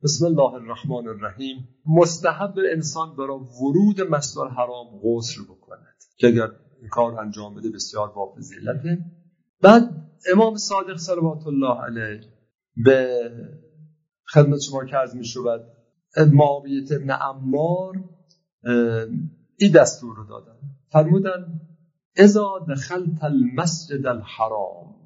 بسم الله الرحمن الرحیم. مستحب انسان برای ورود مسجد الحرام غسل بکند که اگر این کار انجام بده بسیار با فضیلته. بعد امام صادق صلوات الله علیه به خدمت شما که عرض می شود معاویه بن عمار این دستور رو دادن، فرمودن اذا دخلت المسجد الحرام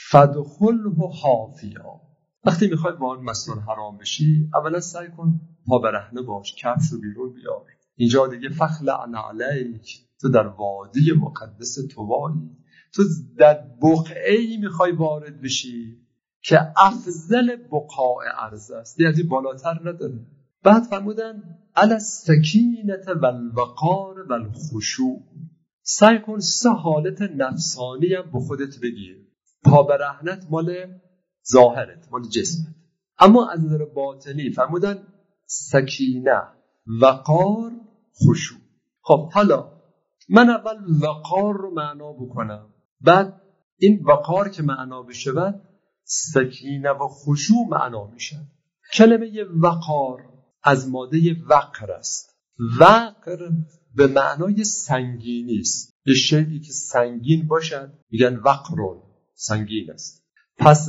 فادخله حافیا. وقتی میخوای وارد مسجد الحرام بشی اولا سعی کن پا برهنه باش، کفش رو بیرون بیار. اینجا دیگه فخلع علیک، تو در وادی مقدس توایی، تو در بقعه‌ای میخوای وارد بشی که افضل بقاع ارض است، یعنی بالاتر نداره. بعد فرمودن علی السکینه والوقار والخشوع، سعی کن 3 حالت نفسانی هم به خودت بگیر. پا برهنت مال ظاهرت، مال جسمت، اما از نظر باطنی فرمودن سکینه، وقار، خشوع. خب حالا من اول وقار رو معنا بکنم، بعد این وقار که معنا بشه بعد سکینه و خشوع معنا میشه. کلمه وقار از ماده وقر است. وقر به معنای سنگینی است. یه شیئی که سنگین باشد میگن وقرون، سنگین است. پس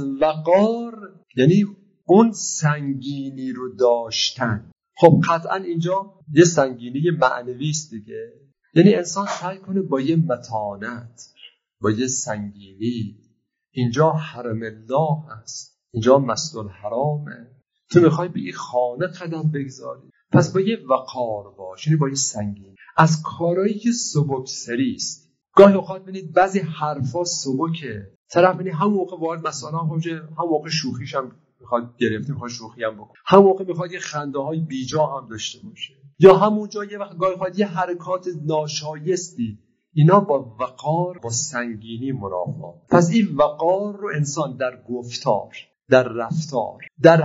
وقار یعنی اون سنگینی رو داشتن. خب قطعا اینجا یه سنگینی معنوی است دیگه، یعنی انسان سعی کنه با یه متانت، با یه سنگینی. اینجا حرم الله هست، اینجا مسجد الحرامه، تو میخوای به این خانه قدم بگذاری، پس با یه وقار باش، یعنی با یه سنگین. از کارهایی که سبکسری است. گاهی اوقات ببینید بعضی حرفا سبکه، طرف ببینید هم موقع وارد مسجد هم موقع شوخیش هم میخواد گرفتیم، میخواد شوخی هم بکنه، هم موقع میخواد یه خنده های بیجا هم داشته باشه، یا همونجا یه وقت گاهی اوقات یه حرکات ناشایستی. اینا با وقار، با سنگینی منافات. پس این وقار رو انسان در گفتار، در رفتار، در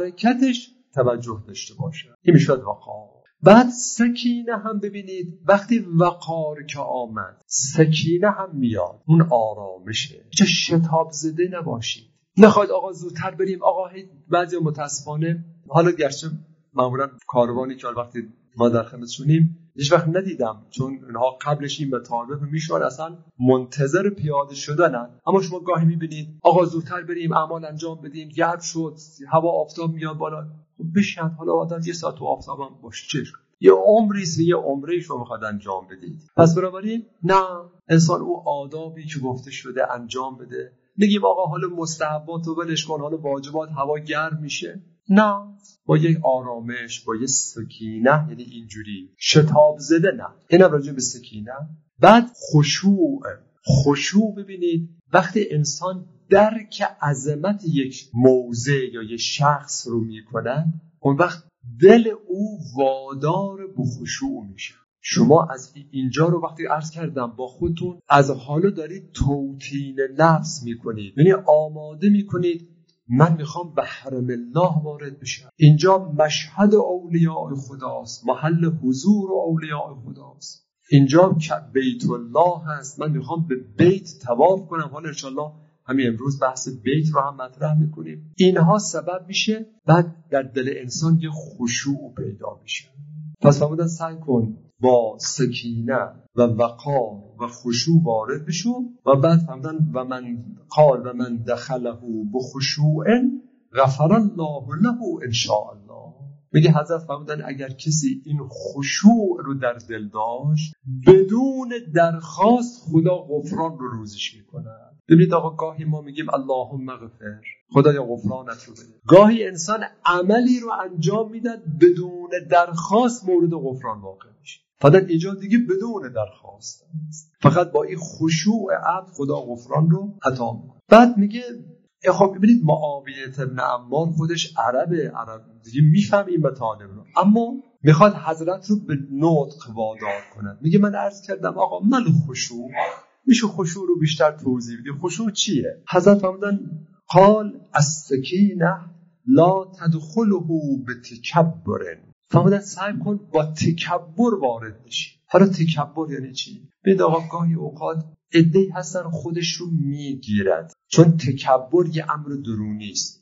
حرکتش توجه داشته باشه، این میشه وقار. بعد سکینه هم ببینید، وقتی وقار که آمد سکینه هم میاد، اون آرامشه. چه شتاب زده نباشید، نخواید آقا زودتر بریم، آقا بعضی متاسفانه، حالا گرچه معمولا کاروانی که وقتی ما در خدمتشونیم هیچ وقت ندیدم، چون اونها قبلش این مطالبه میشون اصلا منتظر پیاده شدنن، اما شما گاهی میبینید آقا زودتر بریم، اعمال انجام بدیم، گرم شد، هوا آفتاب میاد بالا، خب بشین، حالا آدم یه ساعت تو آفتابم باشه، چه یه عمریست، یه عمری شما میخواد انجام بدید. پس بنابراین نه، انسان او آدابی که گفته شده انجام بده. نگیم آقا حالا مستحبات رو ولش کن، حالا واجبات هوا گرم میشه، نه، با یک آرامش، با یک سکینه، یعنی اینجوری شتاب زده نه، اینم راجع به سکینه. بعد خشوع ببینید، وقتی انسان درک عظمت یک موضع یا یک شخص رو میکنه، اون وقت دل او وادار به خشوع میشه. شما از اینجا رو وقتی عرض کردم با خودتون از حالا دارید توطین نفس میکنید، یعنی آماده میکنید من میخوام به حرم الله وارد بشم. اینجا مشهد اولیاء خداست، محل حضور اولیاء خداست، اینجا بیت الله هست، من میخوام به بیت طواف کنم. حالا انشالله همین امروز بحث بیت رو هم مطرح میکنیم. اینها سبب میشه بعد در دل انسان یه خشوع پیدا میشه. پس فرمودن سعی کن با سکینه و وقار و خشوع وارد بشو. و بعد فرمودن و من دخله بخشوع غفر الله له ان شاء الله. میگه حضرت فرمودن اگر کسی این خشوع رو در دل داشت، بدون درخواست خدا غفران رو روزش میکنه. ببینید آقا گاهی ما میگیم اللهم اغفر، خدایا غفرانت رو بده. گاهی انسان عملی رو انجام میده بدون درخواست مورد غفران واقع میشه. فقط اینجا دیگه بدون درخواست است، فقط با این خشوع عبد خدا غفران رو عطا میکنه. بعد میگه خب ببینید معاویه بن عمار خودش عرب دیگه میفهم این مطالب رو، اما میخواد حضرت رو به نطق وادار کنه. میگه من عرض کردم آقا من خشوع، میشه خشوع رو بیشتر توضیح بدی، خشوع چیه؟ حضرت فرمودن قال السکینه لا تدخله بتکبر. فرمودن سعی کن با تکبر وارد بشی. حالا تکبر یعنی چی؟ ببین آقا گاهی اوقات عده‌ای هستن خودش رو میگیرد، چون تکبر یه امر درونی است.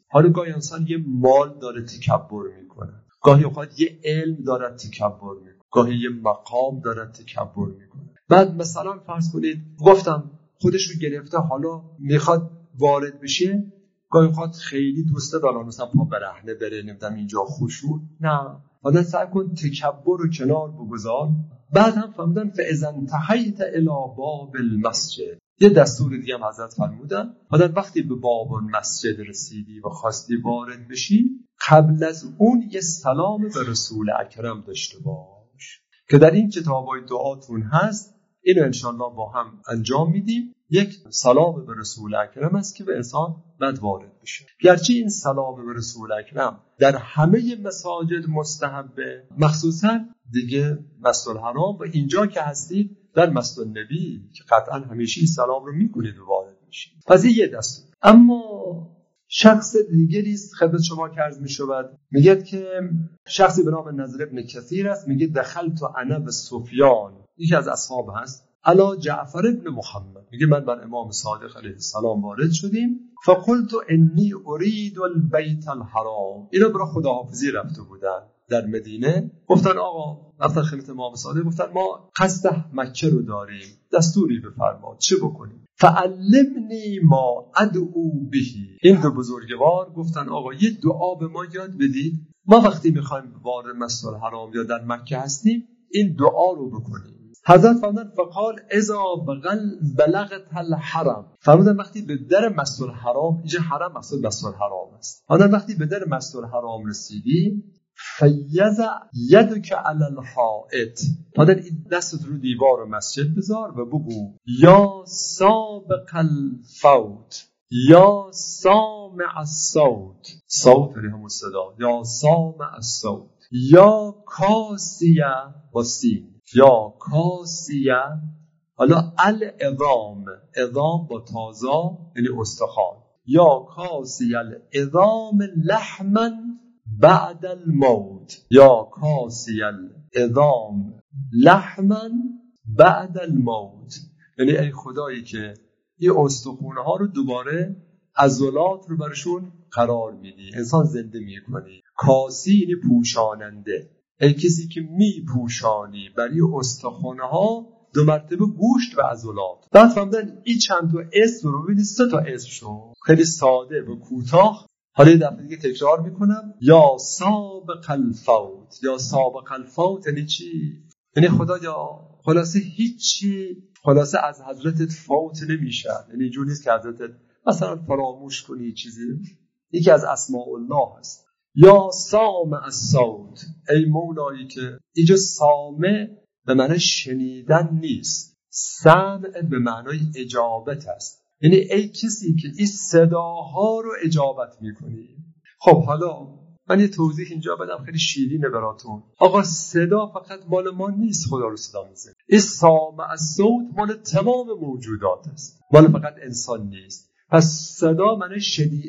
حالا گاهی انسان یه مال داره تکبر میکنه، گاهی اوقات یه علم داره تکبر میکنه، گاهی یه مقام داره تکبر میکنه. بعد مثلا فرض کنید گفتم خودش رو گرفته، حالا میخواد وارد بشه، گاهی اوقات خیلی دوست داره مثلا پا برهنه بره، نمیدونم اینجا خشوع، نه، حالا سعی کن تکبر رو کنار بگذار. بعد هم فهمیدن فاذا انتهیت الی باب المسجد، یه دستور دیگه هم حضرت فرمودن، حالا وقتی به باب المسجد رسیدی و خواستی وارد بشی، قبل از اون یه سلام به رسول اکرم داشته باش که در این کتابای دعاتون هست. اینو انشاءالله با هم انجام میدیم. یک سلام به رسول اکرم است که به انسان بعد وارد بشه. گرچه این سلام به رسول اکرم در همه مساجد مستحبه، مخصوصا دیگه مسجد الحرام و اینجا که هستید در مسجد النبی که قطعا همیشه سلام رو میکنید و وارد میشید. پس یه دستور. اما شخص دیگری است خدمت شما که عرض میشود، میگه که شخصی به نام نضر ابن کثیر است، میگه دخلت انا و سفیان، یکی از اصحاب هست، علی جعفر ابن محمد، میگه من بر امام صادق علیه السلام وارد شدیم، فقلت انی اريد البیت الحرام، اینا برای خداحافظی رفته بودن در مدینه، گفتن آقا رفتن خدمت امام صادق، گفتن ما قصد مکه رو داریم، دستوری بفرما چه بکنیم؟ فعلمنی ما ادعو به. این دو بزرگوار گفتن آقا یه دعا به ما یاد بدید، ما وقتی میخوایم وارد مسجد الحرام یا در مکه هستیم این دعا رو بکنیم. حضرت فرمودن فقال اذا بلغت الحرم، فرمودن وقتی به در مسجد الحرام، اینجا حرم مقصود مسجد الحرام است، حالا وقتی به در مسجد الحرام رسیدی، فیض یدک علی الحائط، حالا این دستت رو دیوار مسجد بذار و بگو یا سابق الفوت یا سامع الصوت، صوت همون صدا، یا سامع الصوت، یا کاسیه با سین، یا کاسیه، حالا العظام، عظام با تازا یعنی استخوان، یا کاسیه العظام لحما بعد الموت، یا کاسیه العظام لحما بعد الموت، یعنی ای خدایی که این استخوانه ها رو دوباره عضلات رو برشون قرار میدی، انسان زنده میکنی. کاسی یعنی پوشاننده، ای کسی که میپوشانی برای استخوانه ها دو مرتبه گوشت و عضلات. بعد فهمیدن این چند تا اسم رو ببینید، 3 تا اسم شو خیلی ساده و کوتاه. حالا یه دفعه دیگه تکرار میکنم، یا سابق الفوت، یا سابق الفوت یعنی چی؟ یعنی خدایا خلاصه هیچی، خلاصه از حضرتت فوت نمیشه، یعنی اینجوری نیست که حضرتت مثلا فراموش کنی چیزی، یکی از اسماء الله هست. یا سامع الصوت، ای مولایی که اینجا سامع به معنی شنیدن نیست، سمع به معنای اجابت است، یعنی ای کسی که این صداها رو اجابت میکنی. خب حالا من یه توضیح اینجا بدم خیلی شیرینه براتون. آقا صدا فقط مال ما نیست، خدا رو صدا میزنه. این سامع الصوت مال تمام موجودات است، مال فقط انسان نیست. پس صدا معنی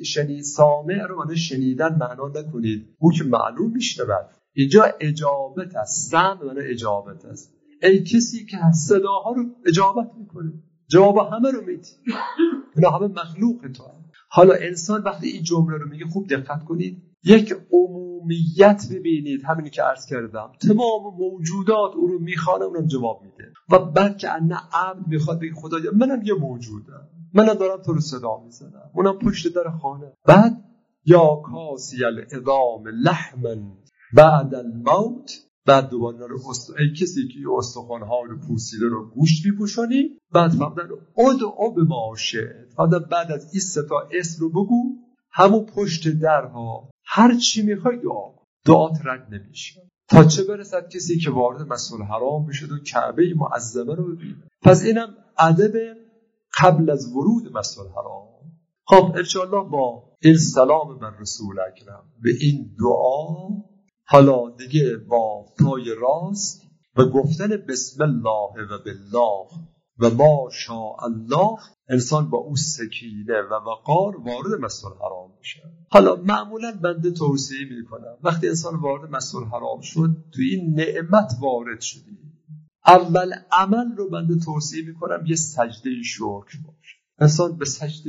سامع رو معنی شنیدن معنا نکنید، او که معلوم میشنود. اینجا اجابت است، سمع معنی اجابت است، ای کسی که صداها رو اجابت میکنه، جواب همه رو میدی، اینا همه مخلوق تو. حالا انسان وقتی این جمله رو میگه خوب دقت کنید، یک عمومیت ببینید، همینی که عرض کردم، تمام موجودات او رو میخوانه، اونم جواب میده. و بعد که ان عبد میخواد بگه خدایا منم یه موجودم، منم دارم تو رو صدا میزنم، اونم پشت در خانه. بعد یا کاسی العظام لحما بعد الموت، بعد دوباره رو ای کسی که استخوان‌ها رو پوسیده رو گوشت میپوشانی. بعد فهمیدن ادعو به ما شئت، بعد از این 3 تا اسم رو بگو، همون پشت درها هر چی میخوای دعات رد نمیشه، تا چه برسد کسی که وارد مسجد الحرام بشه و کعبه معظمه رو ببینه. پس اینم ادب قبل از ورود مسجد الحرام. خب انشاءالله با این سلام بر رسول اکرم به این دعا، حالا دیگه با پای راست و گفتن بسم الله و بالله و ما شاء الله، انسان با او سکینه و وقار وارد مسجد الحرام میشه. حالا معمولا بنده توصیه میکنم وقتی انسان وارد مسجد الحرام شد، تو این نعمت وارد شدی، اول عمل رو بنده توصیه میکنم یه سجده شکر باشه، انسان به سجده بیاد.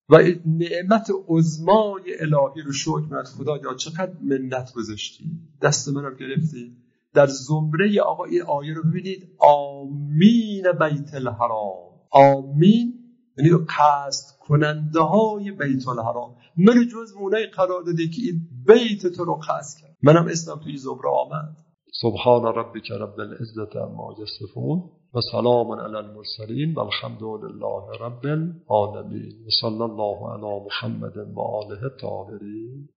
و نعمت عظمای الهی رو شکر کنید. خدا یا چقدر منت گذاشتی، دست منم گرفتی. در زمره آقا این آیه رو ببینید، آمین بیت الحرام. آمین یعنی قصد کننده های بیت الحرام، من جز اونایی قرار داده که این بیت تو رو قصد کرد. منم اسمم توی زمره آمد. سبحان ربک رب العزة عما یصفون و سلام علی المرسلین و الحمد لله رب العالمین و صلی الله علی محمد و آله الطاهرین.